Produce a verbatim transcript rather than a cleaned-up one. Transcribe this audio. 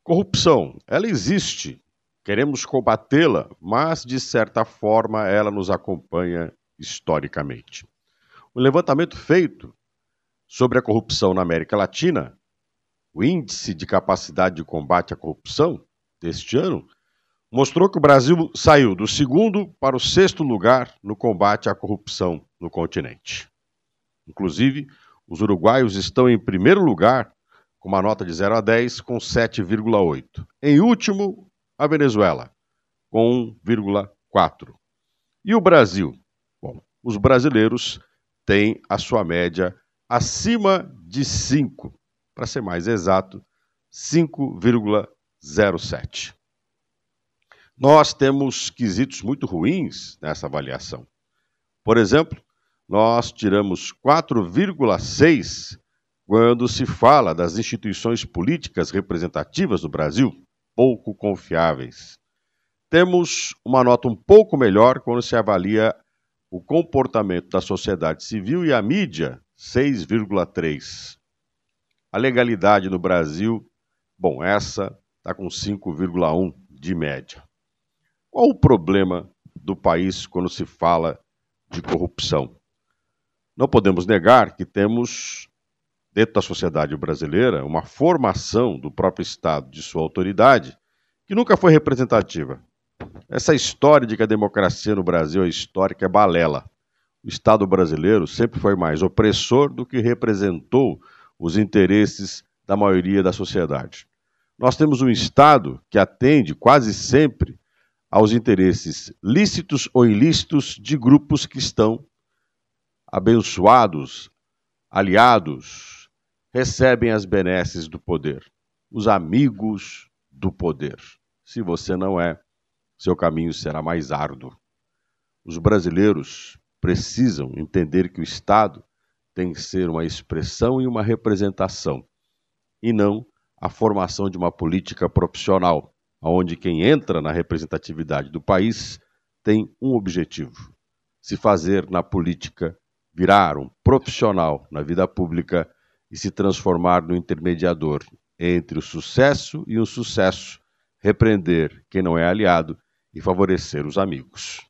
Corrupção, ela existe, queremos combatê-la, mas de certa forma ela nos acompanha historicamente. O levantamento feito sobre a corrupção na América Latina, o Índice de Capacidade de Combate à Corrupção deste ano, mostrou que o Brasil saiu do segundo para o sexto lugar no combate à corrupção no continente. Inclusive, os uruguaios estão em primeiro lugar, com uma nota de zero a dez, com sete vírgula oito. Em último, a Venezuela, com um vírgula quatro. E o Brasil? Bom, os brasileiros têm a sua média acima de cinco. Para ser mais exato, cinco vírgula zero sete. Nós temos quesitos muito ruins nessa avaliação. Por exemplo, nós tiramos quatro vírgula seis quando se fala das instituições políticas representativas do Brasil, pouco confiáveis. Temos uma nota um pouco melhor quando se avalia o comportamento da sociedade civil e a mídia, seis vírgula três. A legalidade no Brasil, bom, essa está com cinco vírgula um de média. Qual o problema do país quando se fala de corrupção? Não podemos negar que temos, dentro da sociedade brasileira, uma formação do próprio Estado, de sua autoridade, que nunca foi representativa. Essa história de que a democracia no Brasil é histórica é balela. O Estado brasileiro sempre foi mais opressor do que representou os interesses da maioria da sociedade. Nós temos um Estado que atende quase sempre aos interesses lícitos ou ilícitos de grupos que estão abençoados, aliados, recebem as benesses do poder, os amigos do poder. Se você não é, seu caminho será mais árduo. Os brasileiros precisam entender que o Estado tem que ser uma expressão e uma representação, e não a formação de uma política profissional, onde quem entra na representatividade do país tem um objetivo: se fazer na política, virar um profissional na vida pública e se transformar no intermediador entre o sucesso e o sucesso, repreender quem não é aliado e favorecer os amigos.